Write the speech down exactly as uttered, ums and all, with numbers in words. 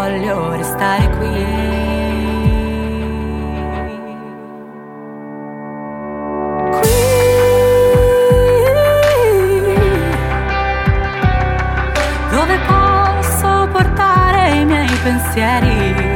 voglio restare qui. Qui, dove posso portare i miei pensieri.